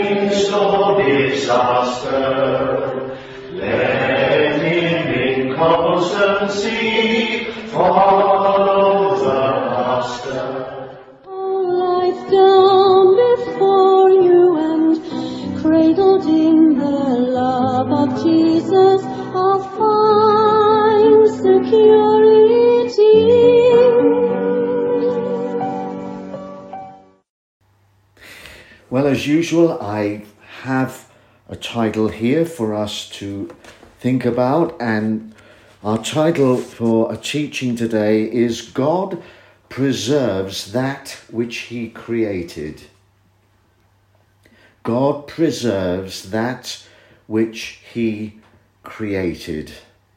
midst of disaster, let him in constancy follow the Master. Life down before you and cradled in the love of Jesus, I'll find security. Well, as usual, I have a title here for us to think about, and our title for a teaching today is God Preserves That Which He Created. God preserves that which He created.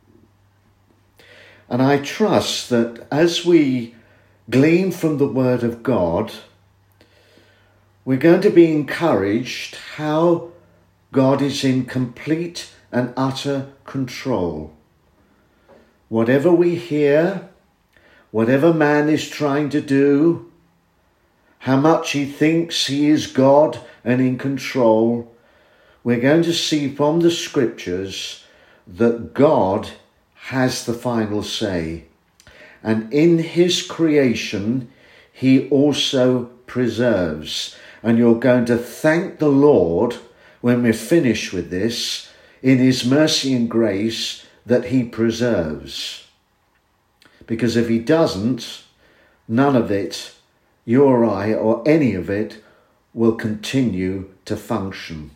And I trust that as we glean from the Word of God, we're going to be encouraged how God is in complete and utter control. Whatever we hear, whatever man is trying to do, how much he thinks he is God and in control, we're going to see from the scriptures that God has the final say. And in his creation, he also preserves. And you're going to thank the Lord when we're finished with this, in his mercy and grace, that he preserves. Because if he doesn't, none of it, you or I, or any of it, will continue to function.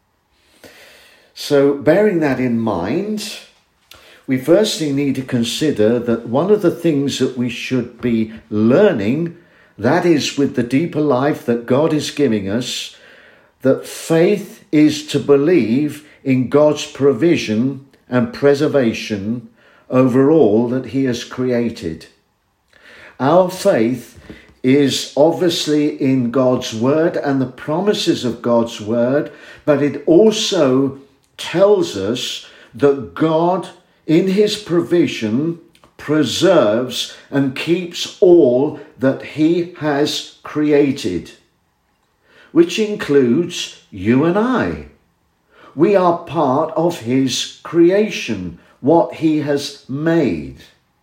So bearing that in mind, we firstly need to consider that one of the things that we should be learning, that is with the deeper life that God is giving us, that faith is to believe in God's provision and preservation over all that he has created. Our faith is obviously in God's word and the promises of God's word, but it also tells us that God, in his provision, preserves and keeps all that he has created, which includes you and I. We are part of his creation, what he has made.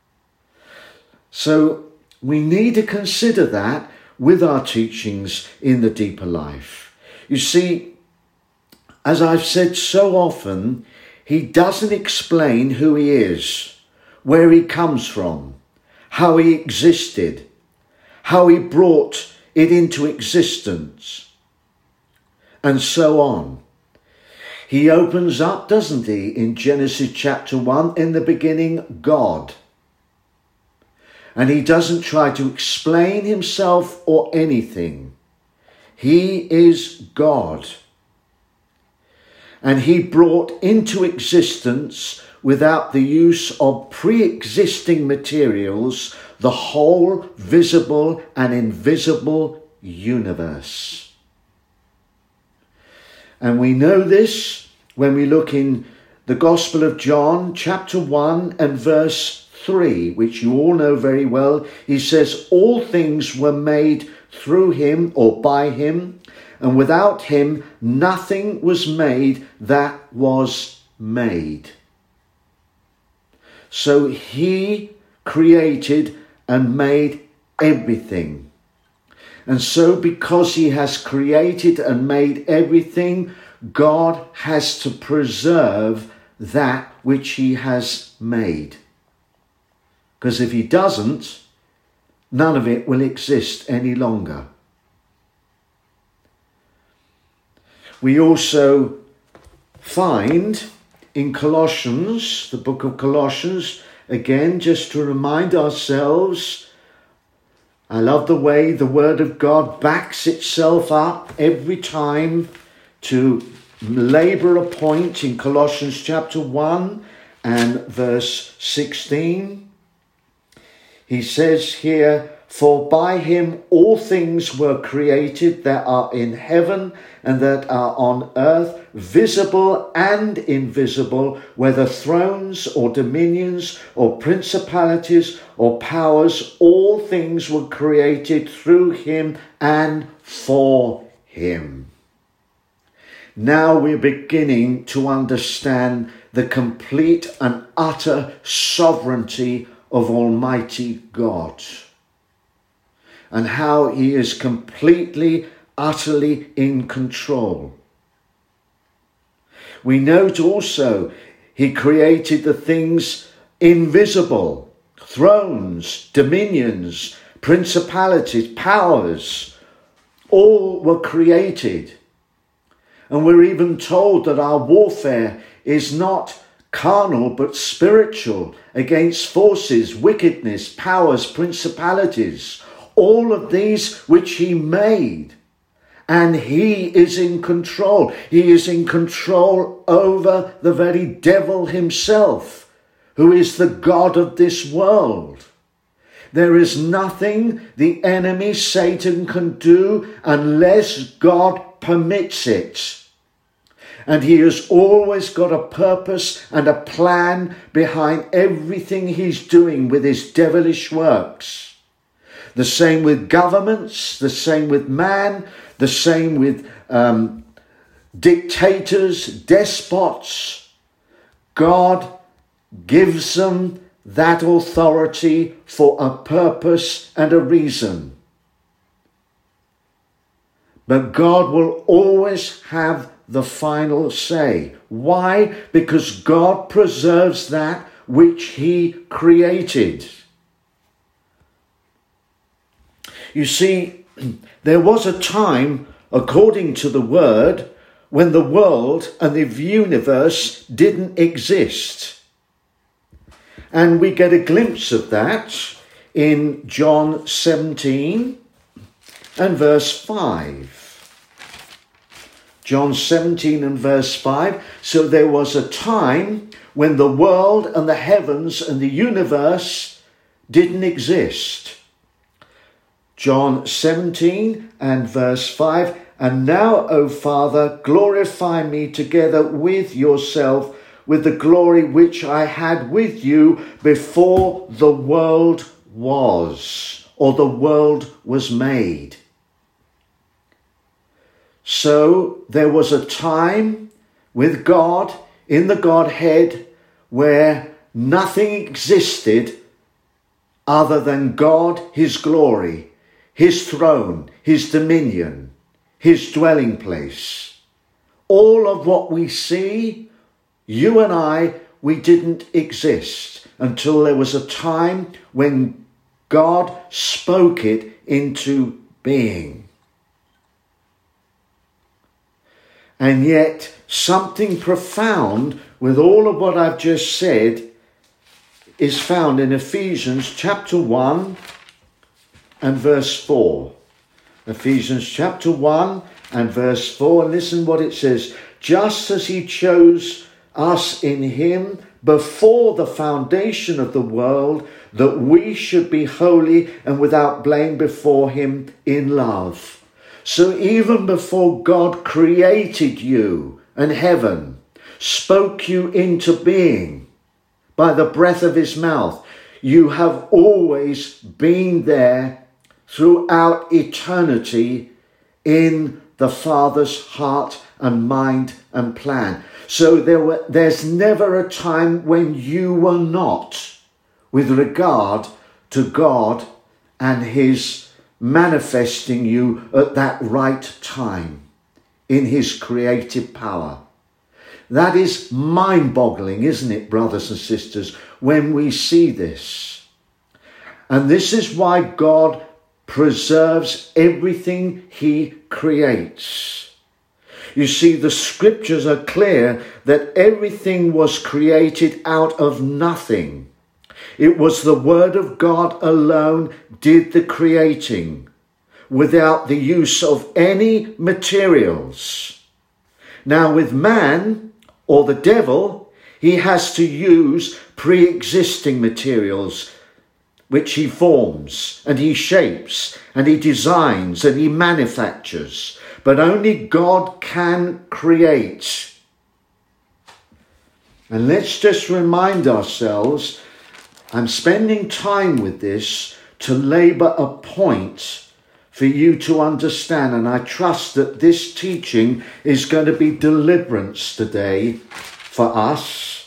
So we need to consider that with our teachings in the deeper life. You see, as I've said so often, he doesn't explain who he is, where he comes from, how he existed, how he brought it into existence, and so on. He opens up, doesn't he, in Genesis chapter 1, in the beginning, God. And he doesn't try to explain himself or anything. He is God. And he brought into existence, without the use of pre-existing materials, the whole visible and invisible universe. And we know this when we look in the Gospel of John, chapter 1 and verse 3, which you all know very well. He says, all things were made through him or by him, and without him nothing was made that was made. So he created and made everything. And so because he has created and made everything, God has to preserve that which he has made. Because if he doesn't, none of it will exist any longer. We also find in Colossians, the book of Colossians, again, just to remind ourselves, I love the way the Word of God backs itself up every time to labour a point in Colossians chapter 1 and verse 16. He says here, for by him all things were created that are in heaven and that are on earth, visible and invisible, whether thrones or dominions or principalities or powers, all things were created through him and for him. now we're beginning to understand the complete and utter sovereignty of Almighty God, and how he is completely, utterly in control. We note also he created the things invisible, thrones, dominions, principalities, powers, all were created. And we're even told that our warfare is not carnal but spiritual, against forces, wickedness, powers, principalities, all of these which he made. And he is in control. He is in control over the very devil himself, who is the God of this world. There is nothing the enemy, Satan, can do unless God permits it. And he has always got a purpose and a plan behind everything he's doing with his devilish works. The same with governments, the same with man, the same with dictators, despots. God gives them that authority for a purpose and a reason. But God will always have the final say. Why? Because God preserves that which he created. You see, there was a time, according to the word, when the world and the universe didn't exist. And we get a glimpse of that in John 17 and verse 5. John 17 and verse 5. So there was a time when the world and the heavens and the universe didn't exist. John 17 and verse 5. And now, O Father, glorify me together with yourself, with the glory which I had with you before the world was, or the world was made. So there was a time with God in the Godhead where nothing existed other than God, his glory, his throne, his dominion, his dwelling place. All of what we see, you and I, we didn't exist until there was a time when God spoke it into being. And yet something profound with all of what I've just said is found in Ephesians chapter 1 and verse 4. Ephesians chapter 1 and verse 4. And listen what it says. Just as he chose us in him before the foundation of the world, that we should be holy and without blame before him in love. So even before God created you and heaven, spoke you into being by the breath of his mouth, you have always been there throughout eternity in the Father's heart and mind and plan. So there's never a time when you were not with regard to God and his manifesting you at that right time in his creative power. That is mind-boggling, isn't it, brothers and sisters, when we see this? And this is why God preserves everything he creates. You see, the scriptures are clear that everything was created out of nothing. It was the word of God alone did the creating, without the use of any materials. Now with man, or the devil, he has to use pre-existing materials, which he forms and he shapes and he designs and he manufactures. But only God can create. And let's just remind ourselves, I'm spending time with this to labour a point for you to understand. And I trust that this teaching is going to be deliverance today for us.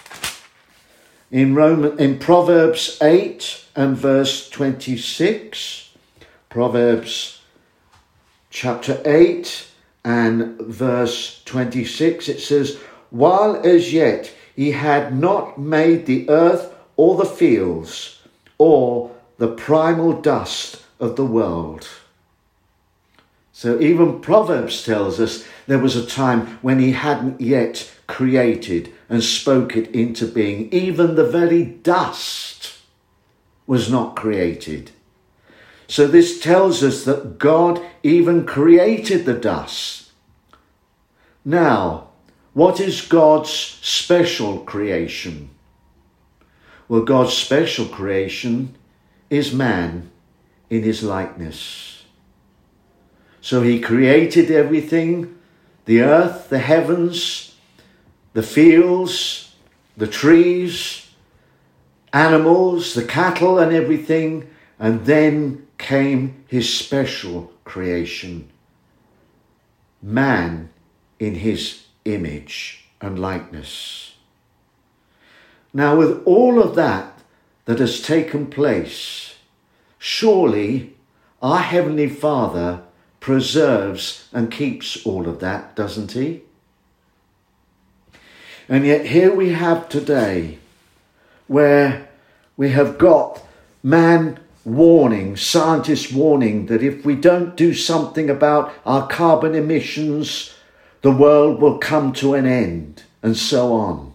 In Proverbs 8 and verse 26, Proverbs chapter 8 and verse 26, it says, while as yet he had not made the earth or the fields or the primal dust of the world. So even Proverbs tells us there was a time when he hadn't yet created and spoke it into being. Even the very dust was not created. So this tells us that God even created the dust. Now, what is God's special creation? Well, God's special creation is man in his likeness. So he created everything, the earth, the heavens, the fields, the trees, animals, the cattle and everything, and then came his special creation, man in his image and likeness. Now, with all of that has taken place, surely our Heavenly Father preserves and keeps all of that, doesn't he? And yet here we have today where we have got man warning, scientists warning that if we don't do something about our carbon emissions, the world will come to an end, and so on.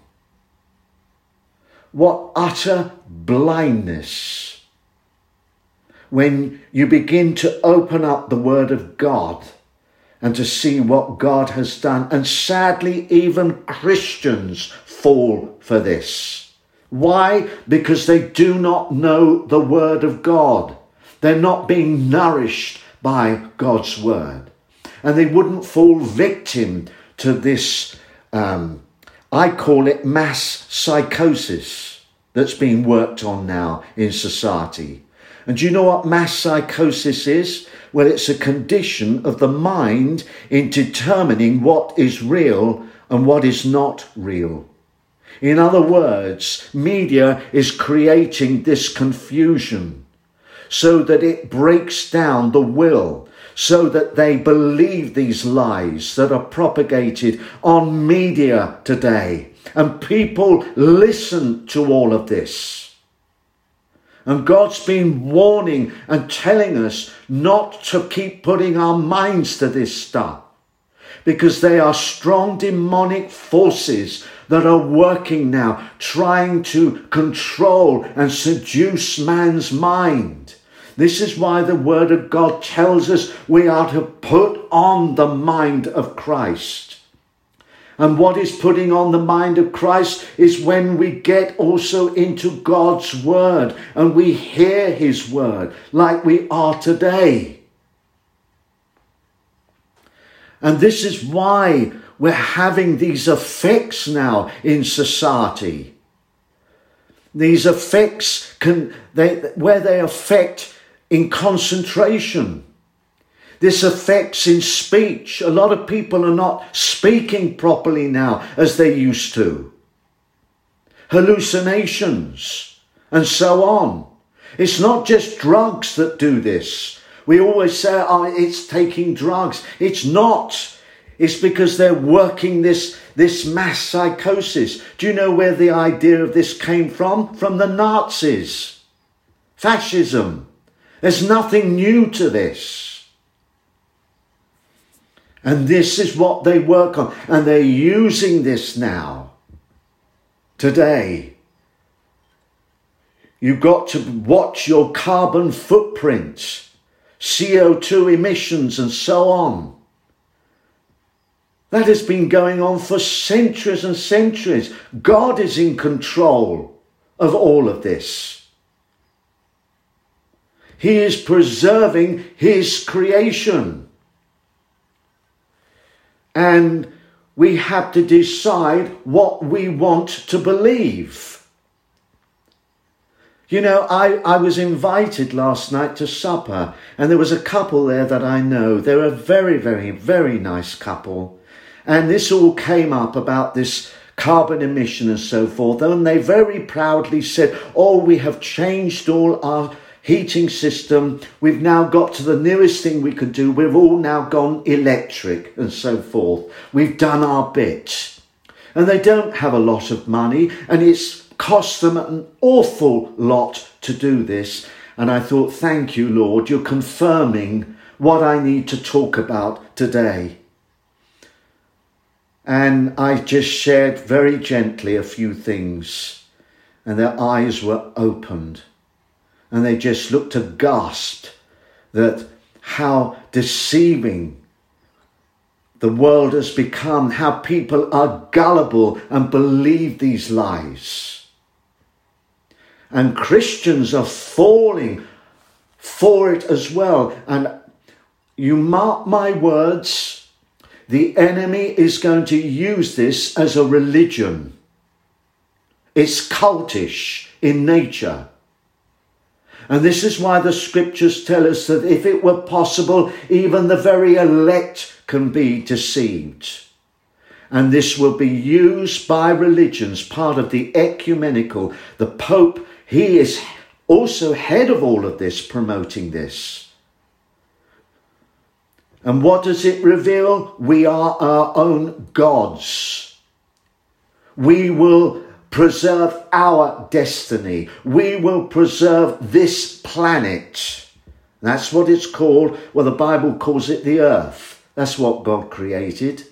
What utter blindness when you begin to open up the Word of God and to see what God has done. And sadly, even Christians fall for this. Why? Because they do not know the Word of God. They're not being nourished by God's Word. And they wouldn't fall victim to this, I call it mass psychosis that's being worked on now in society. And do you know what mass psychosis is? Well, it's a condition of the mind in determining what is real and what is not real. In other words, media is creating this confusion so that it breaks down the will, so that they believe these lies that are propagated on media today. And people listen to all of this. And God's been warning and telling us not to keep putting our minds to this stuff, because they are strong demonic forces that are working now, trying to control and seduce man's mind. This is why the Word of God tells us we are to put on the mind of Christ. And what is putting on the mind of Christ is when we get also into God's Word and we hear His Word like we are today. And this is why we're having these effects now in society. These effects where they affect in concentration. This affects in speech. A lot of people are not speaking properly now as they used to. Hallucinations and so on. It's not just drugs that do this. We always say, it's taking drugs. It's not. It's because they're working this mass psychosis. Do you know where the idea of this came from? From the Nazis. Fascism. There's nothing new to this. And this is what they work on. And they're using this now. Today. You've got to watch your carbon footprint, CO2 emissions and so on. That has been going on for centuries and centuries. God is in control of all of this. He is preserving His creation. And we have to decide what we want to believe. You know, I was invited last night to supper, and there was a couple there that I know. They're a very, very, very nice couple. And this all came up about this carbon emission and so forth. And they very proudly said, oh, we have changed all our heating system. We've now got to the nearest thing we could do. We've all now gone electric and so forth. We've done our bit. And they don't have a lot of money, and it's cost them an awful lot to do this. And I thought, thank you, Lord, you're confirming what I need to talk about today. And I just shared very gently a few things, and their eyes were opened, and they just looked aghast that how deceiving the world has become, how people are gullible and believe these lies. And Christians are falling for it as well. And you mark my words, the enemy is going to use this as a religion. It's cultish in nature. And this is why the scriptures tell us that if it were possible, even the very elect can be deceived. And this will be used by religions, part of the ecumenical. The Pope, he is also head of all of this, promoting this. And what does it reveal? We are our own gods. We will preserve our destiny. We will preserve this planet. That's what it's called. Well, the Bible calls it the earth. That's what God created.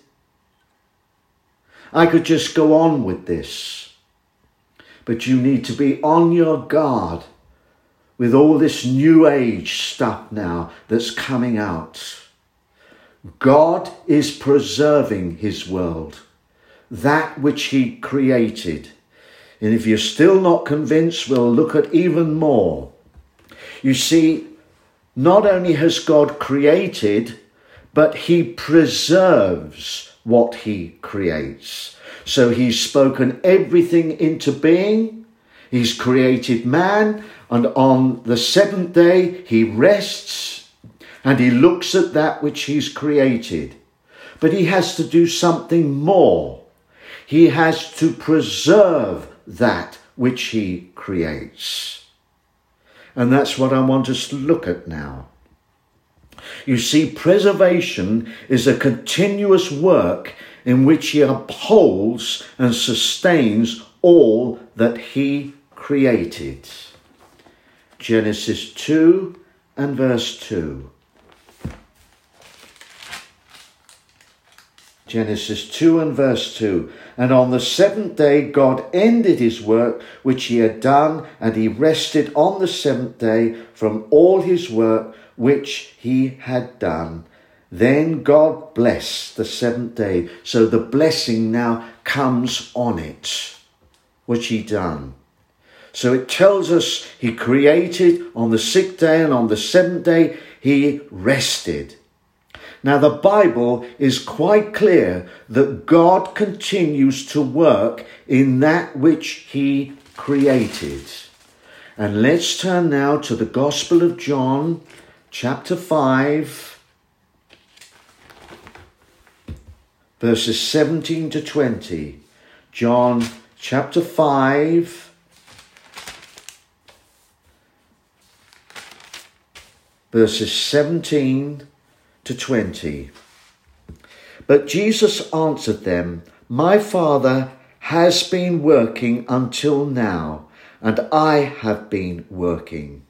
I could just go on with this, but you need to be on your guard with all this new age stuff now that's coming out. God is preserving his world, that which he created. And if you're still not convinced, we'll look at even more. You see, not only has God created, but he preserves what he creates. So he's spoken everything into being. He's created man, and on the seventh day he rests and he looks at that which he's created. But he has to do something more. He has to preserve that which he creates. And that's what I want us to look at now. You see, preservation is a continuous work in which he upholds and sustains all that he created. Genesis 2 and verse 2. Genesis 2 and verse 2. And on the seventh day God ended his work which he had done, and he rested on the seventh day from all his work which he had done. Then God blessed the seventh day. So the blessing now comes on it, which he done. So it tells us he created on the sixth day, and on the seventh day he rested. Now the Bible is quite clear that God continues to work in that which he created. And let's turn now to the Gospel of John, chapter 5, verses 17 to 20. John chapter 5, verses 17 to 20. But Jesus answered them, My Father has been working until now, and I have been working.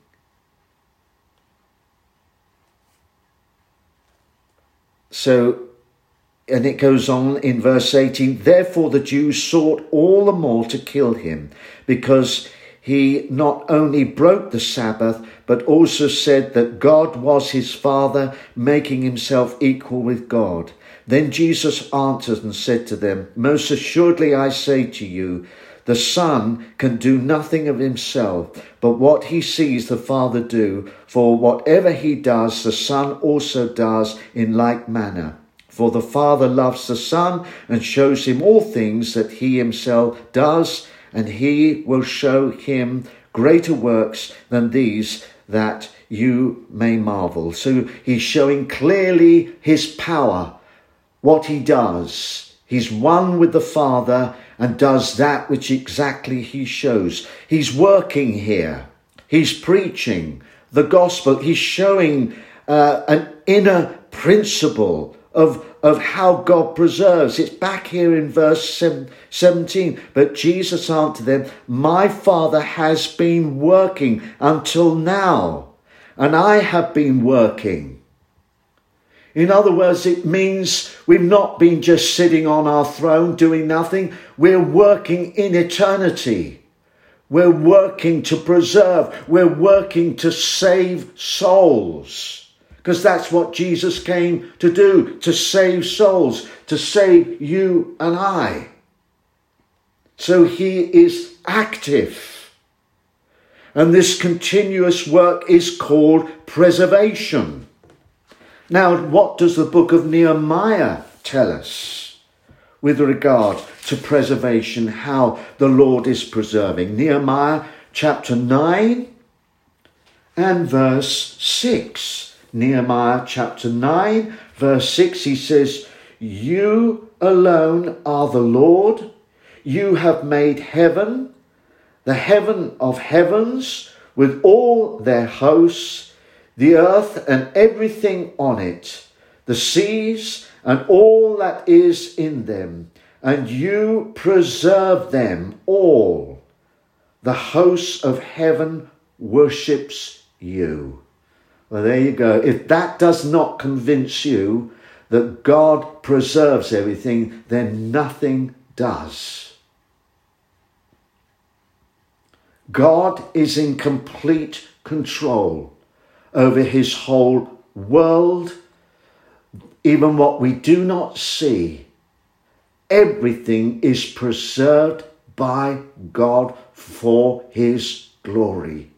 So, and it goes on in verse 18, Therefore the Jews sought all the more to kill him, because he not only broke the Sabbath, but also said that God was his Father, making himself equal with God. Then Jesus answered and said to them, Most assuredly I say to you, the Son can do nothing of himself, but what he sees the Father do, for whatever he does, the Son also does in like manner. For the Father loves the Son and shows him all things that he himself does, and he will show him greater works than these, that you may marvel. So he's showing clearly his power, what he does. He's one with the Father and does that which exactly he shows. He's working here. He's preaching the gospel. He's showing an inner principle of how God preserves. It's back here in verse 17. But Jesus answered them, my Father has been working until now, and I have been working. In other words, it means we've not been just sitting on our throne doing nothing. We're working in eternity. We're working to preserve. We're working to save souls. Because that's what Jesus came to do, to save souls, to save you and I. So he is active. And this continuous work is called preservation. Now, what does the book of Nehemiah tell us with regard to preservation, how the Lord is preserving? Nehemiah chapter 9 and verse 6. Nehemiah chapter 9, verse 6, he says, you alone are the Lord. You have made heaven, the heaven of heavens, with all their hosts, the earth and everything on it, the seas and all that is in them, and you preserve them all. The hosts of heaven worships you. Well, there you go. If that does not convince you that God preserves everything, then nothing does. God is in complete control over his whole world, even what we do not see. Everything is preserved by God for his glory.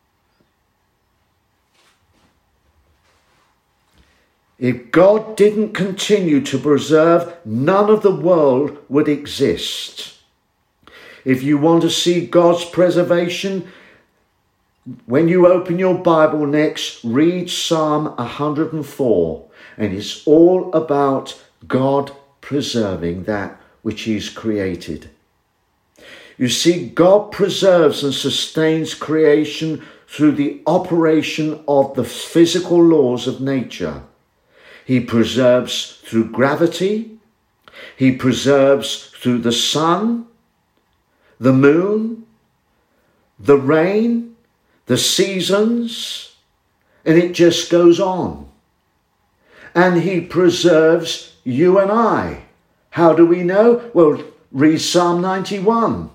If God didn't continue to preserve, none of the world would exist. If you want to see God's preservation, when you open your Bible next, read Psalm 104, and it's all about God preserving that which he's created. You see, God preserves and sustains creation through the operation of the physical laws of nature. He preserves through gravity. He preserves through the sun, the moon, the rain, the seasons, and it just goes on. And he preserves you and I. How do we know? Well, read Psalm 91.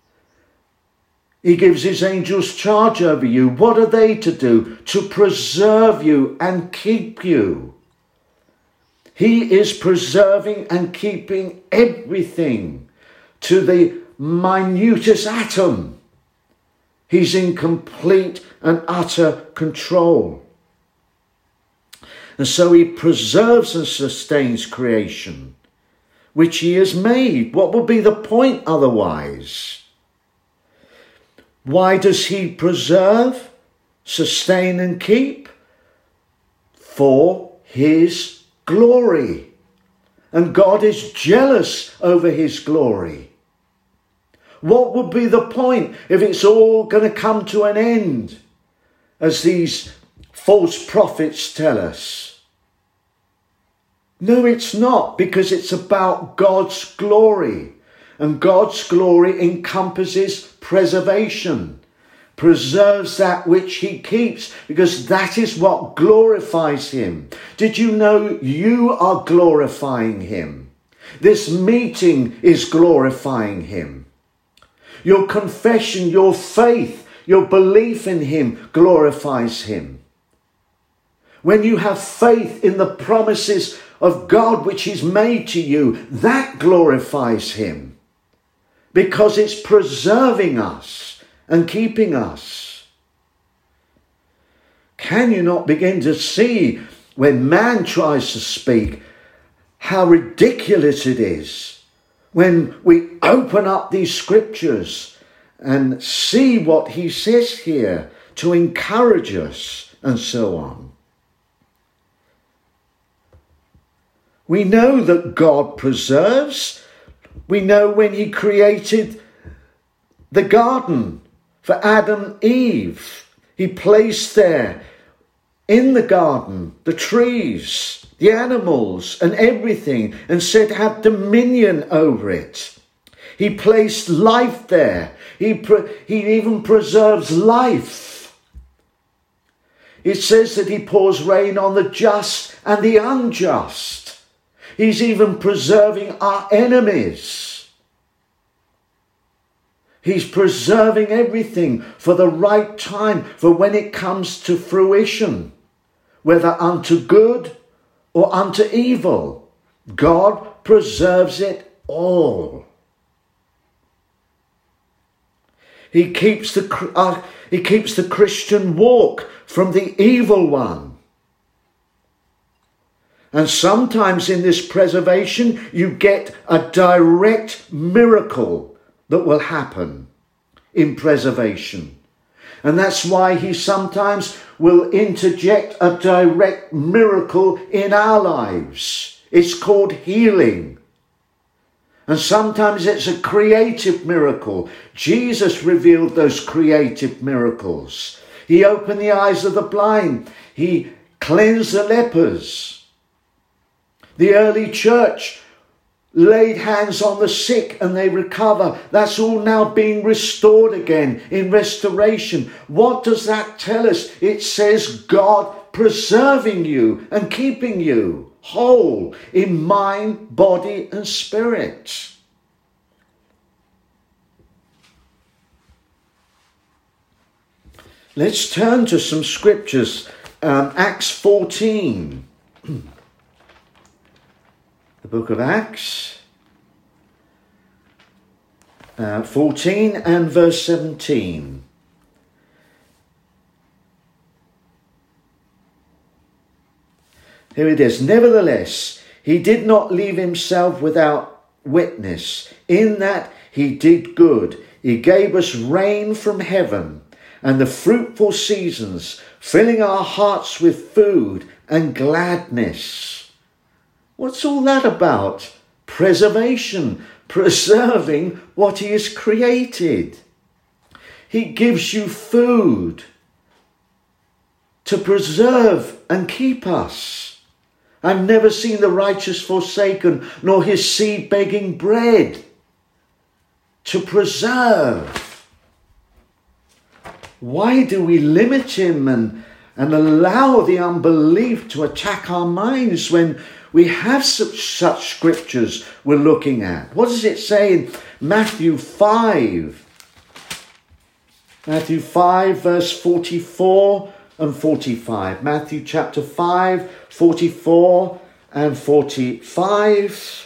He gives his angels charge over you. What are they to do? To preserve you and keep you. He is preserving and keeping everything to the minutest atom. He's in complete and utter control. And so he preserves and sustains creation, which he has made. What would be the point otherwise? Why does he preserve, sustain and keep? For his glory. And God is jealous over his glory. What would be the point if it's all going to come to an end, as these false prophets tell us? No, it's not, because it's about God's glory. And God's glory encompasses preservation, preserves that which he keeps, because that is what glorifies him. Did you know you are glorifying him? This meeting is glorifying him. Your confession, your faith, your belief in him glorifies him. When you have faith in the promises of God which he's made to you, that glorifies him, because it's preserving us and keeping us. Can you not begin to see, when man tries to speak, how ridiculous it is when we open up these scriptures and see what he says here to encourage us and so on. We know that God preserves. We know when he created the garden for Adam and Eve, he placed there in the garden the trees, the animals and everything, and said have dominion over it. He placed life there. He even preserves life. It says that he pours rain on the just and the unjust. He's even preserving our enemies. He's preserving everything for the right time, for when it comes to fruition, whether unto good or unto evil. God preserves it all. He keeps the Christian walk from the evil one. And sometimes in this preservation, you get a direct miracle that will happen in preservation. And that's why he sometimes will interject a direct miracle in our lives. It's called healing. And sometimes it's a creative miracle. Jesus revealed those creative miracles. He opened the eyes of the blind. He cleansed the lepers. The early church laid hands on the sick and they recover. That's all now being restored again in restoration. What does that tell us? It says God preserving you and keeping you whole in mind, body and spirit. Let's turn to some scriptures. Acts 14. The book of Acts 14 and verse 17. Here it is. Nevertheless, he did not leave himself without witness, in that he did good. He gave us rain from heaven and the fruitful seasons, filling our hearts with food and gladness. What's all that about? Preservation, preserving what he has created. He gives you food to preserve and keep us. I've never seen the righteous forsaken, nor his seed begging bread. To preserve. Why do we limit him and allow the unbelief to attack our minds when we have such scriptures we're looking at? What does it say in Matthew 5? Matthew 5 verse 44 and 45. Matthew chapter 5, 44 and 45.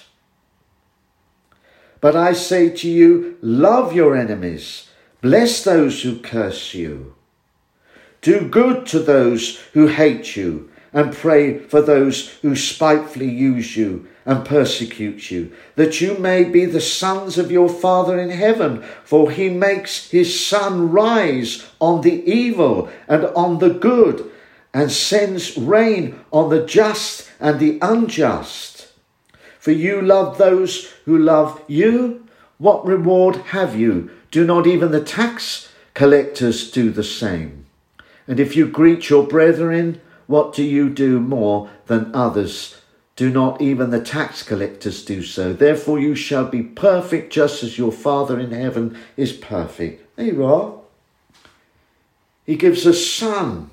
But I say to you, love your enemies, bless those who curse you. Do good to those who hate you, and pray for those who spitefully use you and persecute you, that you may be the sons of your Father in heaven. For he makes his sun rise on the evil and on the good, and sends rain on the just and the unjust. For you love those who love you. What reward have you? Do not even the tax collectors do the same? And if you greet your brethren, what do you do more than others? Do not even the tax collectors do so? Therefore you shall be perfect, just as your Father in heaven is perfect. There you are. He gives us sun,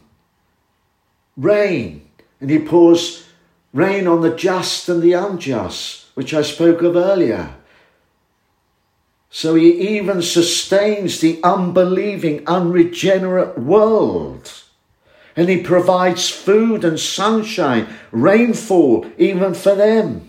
rain, and he pours rain on the just and the unjust, which I spoke of earlier. So he even sustains the unbelieving, unregenerate world. And he provides food and sunshine, rainfall, even for them.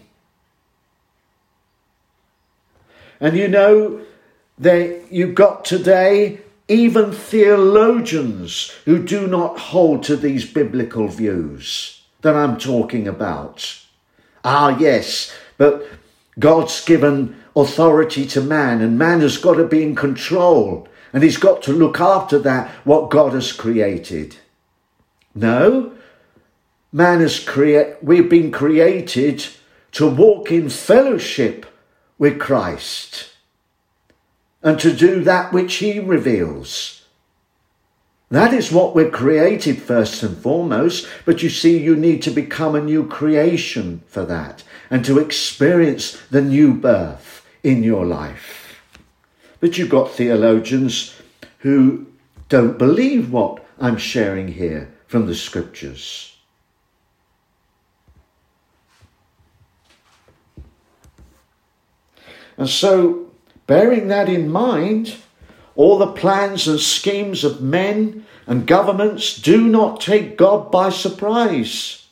And you know, you've got today even theologians who do not hold to these biblical views that I'm talking about. Ah, yes, but God's given authority to man, and man has got to be in control. and he's got to look after that, what God has created. No, we've been created to walk in fellowship with Christ and to do that which he reveals. That is what we're created first and foremost. But you see, you need to become a new creation for that and to experience the new birth in your life. But you've got theologians who don't believe what I'm sharing here from the scriptures. And so, bearing that in mind, all the plans and schemes of men and governments do not take God by surprise.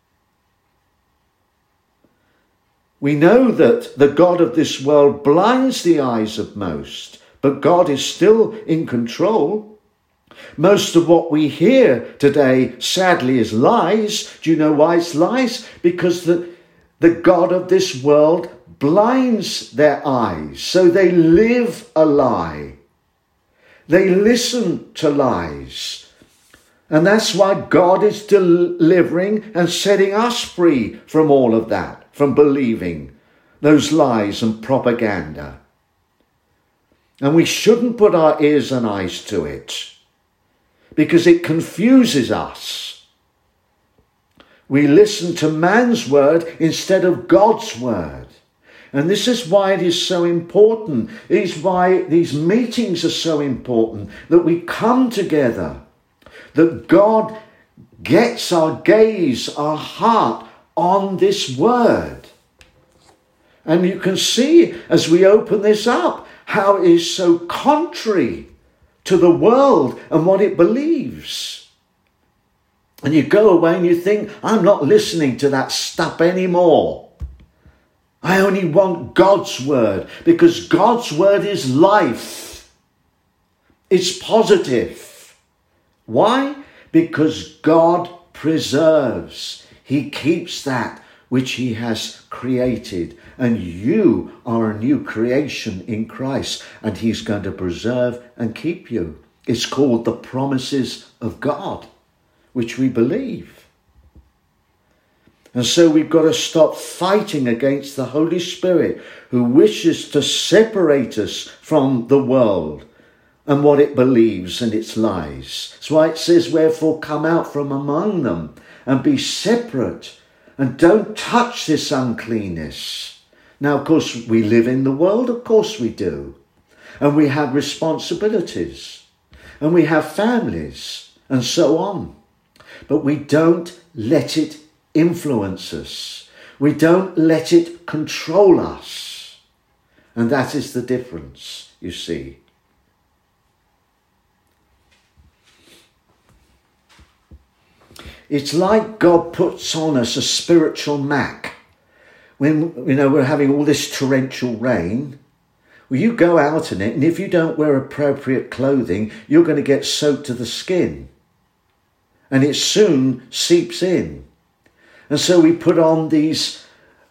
We know that the God of this world blinds the eyes of most, but God is still in control. Most of what we hear today, sadly, is lies. Do you know why it's lies? Because the God of this world blinds their eyes, so they live a lie. They listen to lies. And that's why God is delivering and setting us free from all of that, from believing those lies and propaganda. And we shouldn't put our ears and eyes to it, because it confuses us. We listen to man's word instead of God's word. And this is why it is so important. It is why these meetings are so important, that we come together, that God gets our gaze, our heart on this word. And you can see as we open this up how it is so contrary to the world and what it believes. And you go away and you think, I'm not listening to that stuff anymore. I only want God's word, because God's word is life. It's positive. Why? Because God preserves. He keeps that which he has created. And you are a new creation in Christ, and he's going to preserve and keep you. It's called the promises of God, which we believe. And so we've got to stop fighting against the Holy Spirit, who wishes to separate us from the world and what it believes and its lies. That's why it says, wherefore come out from among them and be separate and don't touch this uncleanness. Now, of course, we live in the world. Of course we do. And we have responsibilities and we have families and so on. But we don't let it influence us. We don't let it control us. And that is the difference, you see. It's like God puts on us a spiritual Mac. When, we're having all this torrential rain, well, you go out in it, and if you don't wear appropriate clothing, you're going to get soaked to the skin. And it soon seeps in. And so we put on these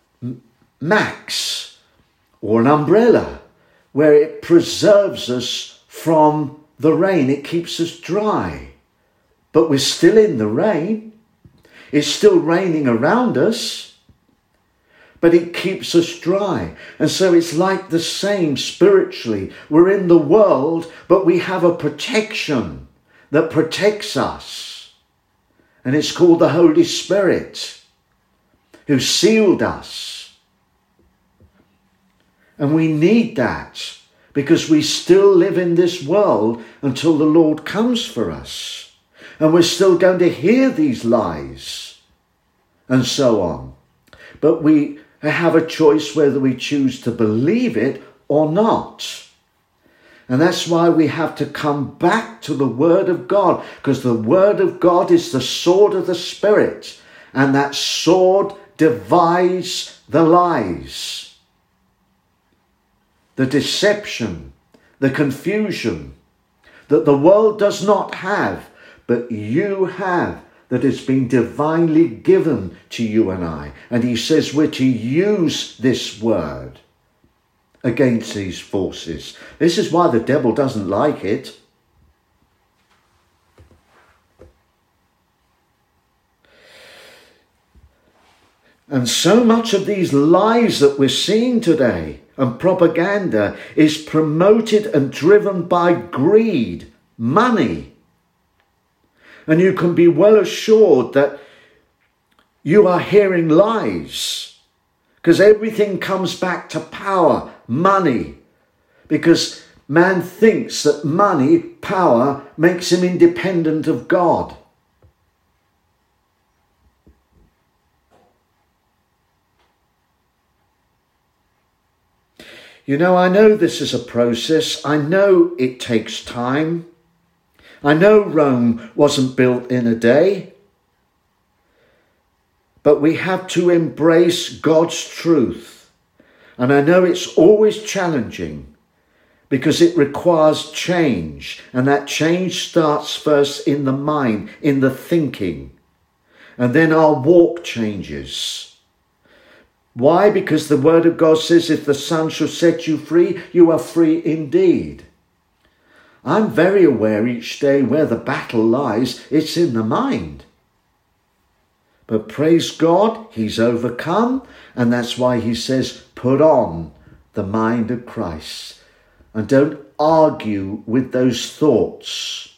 Macs or an umbrella where it preserves us from the rain. It keeps us dry. But we're still in the rain. It's still raining around us. But it keeps us dry. And so it's like the same spiritually. We're in the world, but we have a protection that protects us. And it's called the Holy Spirit, who sealed us. And we need that because we still live in this world until the Lord comes for us. And we're still going to hear these lies and so on. But we have a choice whether we choose to believe it or not. And that's why we have to come back to the Word of God, because the Word of God is the sword of the Spirit. And that sword divides the lies, the deception, the confusion that the world does not have, but you have, that has been divinely given to you and I. And he says we're to use this word against these forces. This is why the devil doesn't like it. And so much of these lies that we're seeing today and propaganda is promoted and driven by greed, money. And you can be well assured that you are hearing lies, because everything comes back to power, money, because man thinks that money, power, makes him independent of God. You know, I know this is a process. I know it takes time. I know Rome wasn't built in a day. But we have to embrace God's truth. And I know it's always challenging because it requires change. And that change starts first in the mind, in the thinking. And then our walk changes. Why? Because the word of God says, if the Son shall set you free, you are free indeed. I'm very aware each day where the battle lies. It's in the mind. But praise God, he's overcome. And that's why he says, put on the mind of Christ. And don't argue with those thoughts.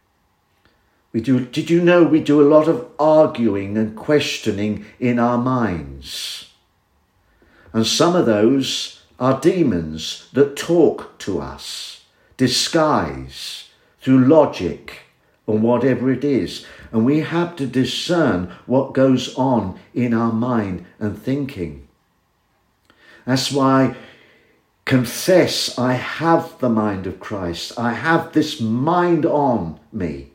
Did you know we do a lot of arguing and questioning in our minds? And some of those are demons that talk to us, disguise, through logic or whatever it is. And we have to discern what goes on in our mind and thinking. That's why confess, I have the mind of Christ. I have this mind on me.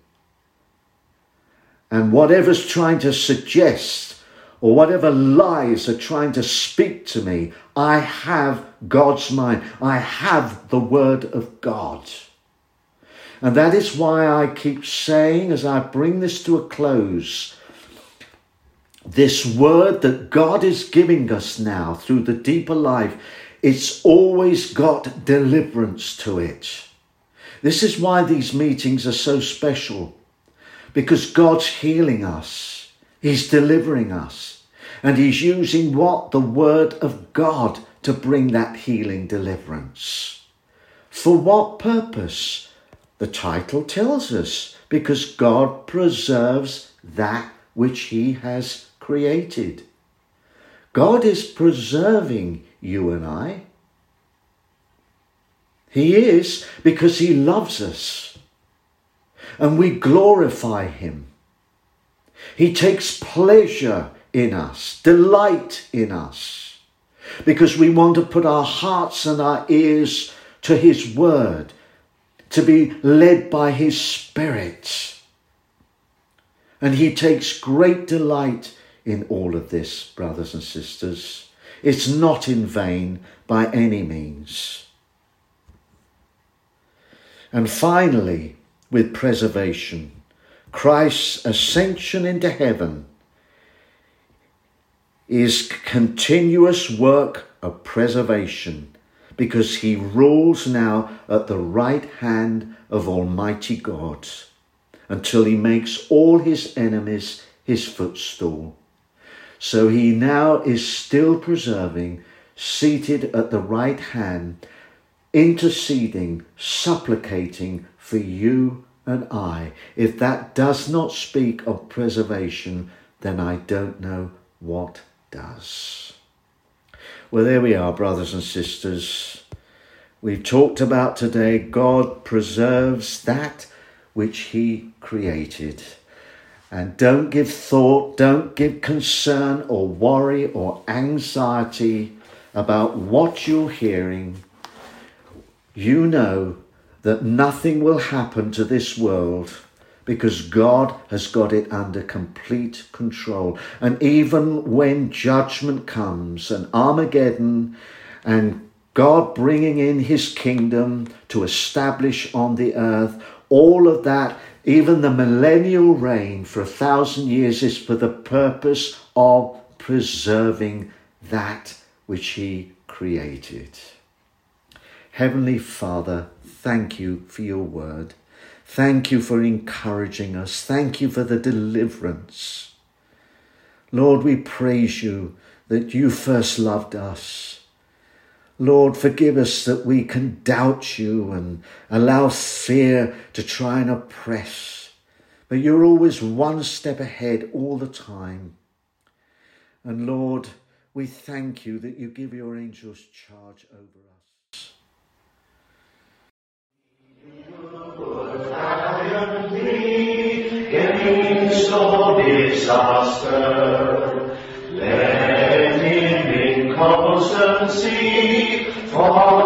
And whatever's trying to suggest or whatever lies are trying to speak to me, I have God's mind. I have the word of God. And that is why I keep saying, as I bring this to a close, this word that God is giving us now through the deeper life, it's always got deliverance to it. This is why these meetings are so special, because God's healing us. He's delivering us. And he's using what? The word of God to bring that healing deliverance. For what purpose? The title tells us, because God preserves that which he has created. God is preserving you and I. He is, because he loves us. And we glorify him. He takes pleasure in us, delight in us, because we want to put our hearts and our ears to his word, to be led by his Spirit. And he takes great delight in all of this, brothers and sisters. It's not in vain by any means. And finally, with preservation, Christ's ascension into heaven is continuous work of preservation, because he rules now at the right hand of Almighty God until he makes all his enemies his footstool. So he now is still preserving, seated at the right hand, interceding, supplicating for you and I. If that does not speak of preservation, then I don't know what does. Well, there we are, brothers and sisters. We've talked about today, God preserves that which he created. And don't give thought, don't give concern or worry or anxiety about what you're hearing. You know that nothing will happen to this world, because God has got it under complete control. And even when judgment comes and Armageddon and God bringing in his kingdom to establish on the earth, all of that, even the millennial reign for 1,000 years, is for the purpose of preserving that which he created. Heavenly Father, thank you for your word. Thank you for encouraging us. Thank you for the deliverance. Lord, we praise you that you first loved us. Lord, forgive us that we can doubt you and allow fear to try and oppress. But you're always one step ahead all the time. And Lord, we thank you that you give your angels charge over us. Against all disaster, let him in constancy follow